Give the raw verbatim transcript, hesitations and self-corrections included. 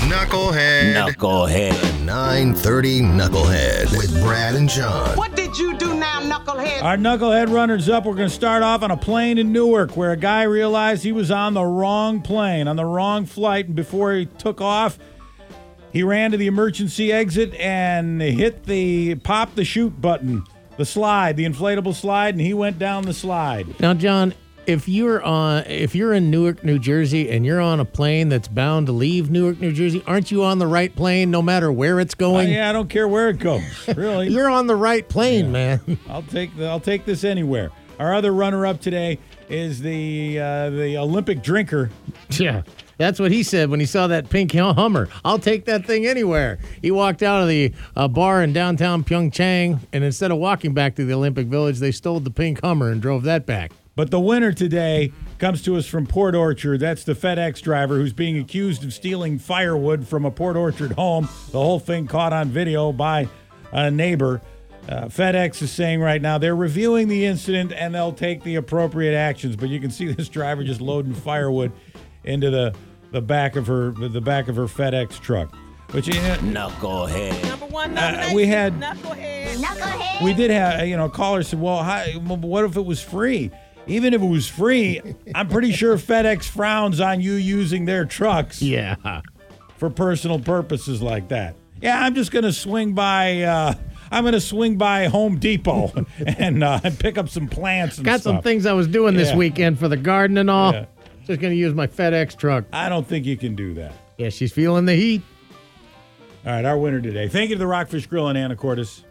Knucklehead. Knucklehead. nine thirty Knucklehead with Brad and John. What did you do now, Knucklehead? Our Knucklehead runners up. We're going to start off on a plane in Newark where a guy realized he was on the wrong plane, on the wrong flight, and before he took off, he ran to the emergency exit and hit the pop the chute button, the slide, the inflatable slide, and he went down the slide. Now, John, if you're on, if you're in Newark, New Jersey, and you're on a plane that's bound to leave Newark, New Jersey, aren't you on the right plane no matter where it's Uh, going? yeah, I don't care where it goes, really. You're on the right plane, man. I'll take the, I'll take this anywhere. Our other runner-up today is the uh, the Olympic drinker. Yeah. That's what he said when he saw that pink Hummer. I'll take that thing anywhere. He walked out of the uh, bar in downtown Pyeongchang, and instead of walking back to the Olympic Village, they stole the pink Hummer and drove that back. But the winner today comes to us from Port Orchard. That's the FedEx driver who's being accused of stealing firewood from a Port Orchard home. The whole thing caught on video by a neighbor. Uh, FedEx is saying right now they're reviewing the incident and they'll take the appropriate actions. But you can see this driver just loading firewood into the the back of her the back of her FedEx truck. Which you know, Knucklehead. Number one uh, nomination, we had Knucklehead. Knucklehead. we did have you know a caller said, well, hi, what if it was free? Even if it was free, I'm pretty sure FedEx frowns on you using their trucks Yeah. for personal purposes like that. Yeah, I'm just gonna swing by. Uh, I'm gonna swing by Home Depot and uh, pick up some plants and Got stuff. some things I was doing this Yeah. weekend for the garden and all. Yeah. Just going to use my FedEx truck. I don't think you can do that. Yeah, she's feeling the heat. All right, our winner today. Thank you to the Rockfish Grill in Anacortes.